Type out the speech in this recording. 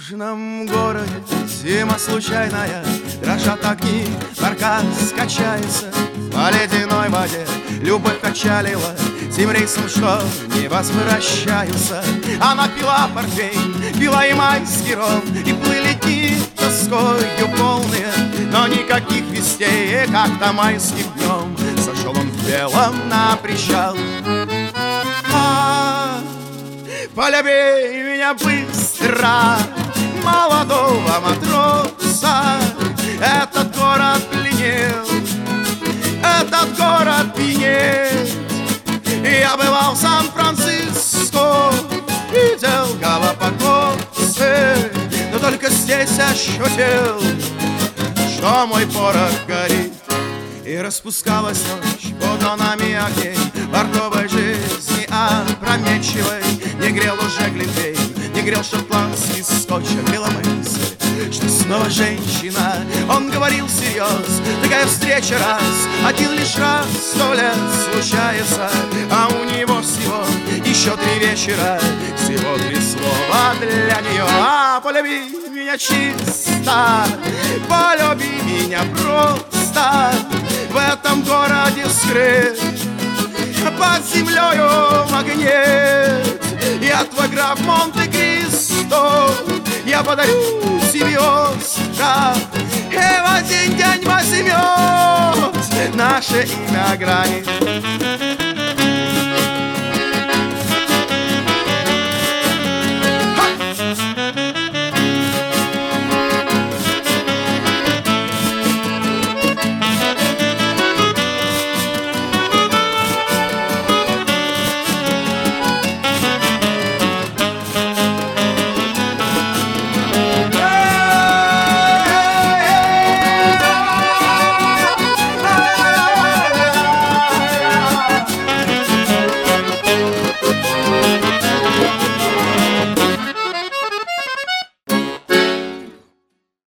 южном городе зима случайная, дрожат огни, барка скачается по ледяной воде. Любовь качалила тем рейсом, что не возвращаются. Она пила портвейн, пила и майский ром, и плыли дни тоскою полные, но никаких вестей, как-то майским днем сошел он в белом на причал. Полюби меня быстро, молодого матроса. Этот город пленил, этот город пьянеет. Я бывал в Сан-Франциско, видел Галапагосы, но только здесь ощутил, что мой порох горит. И распускалась ночь под лунами огней бордовой жизни опрометчивой. Не грел уже глинтвейн, не грел шотландский скотч, а грела мысль, что снова женщина. Он говорил всерьез, такая встреча раз, один лишь раз 100 лет случается. А у него всего еще 3 вечера, всего 3 слова для нее. Полюби меня чисто, полюби меня просто. В этом городе скрыт под землею магнит. Я твой граф Монте-Кристо, я подарю тебе остров, и в один день возьмет наше имя гранит.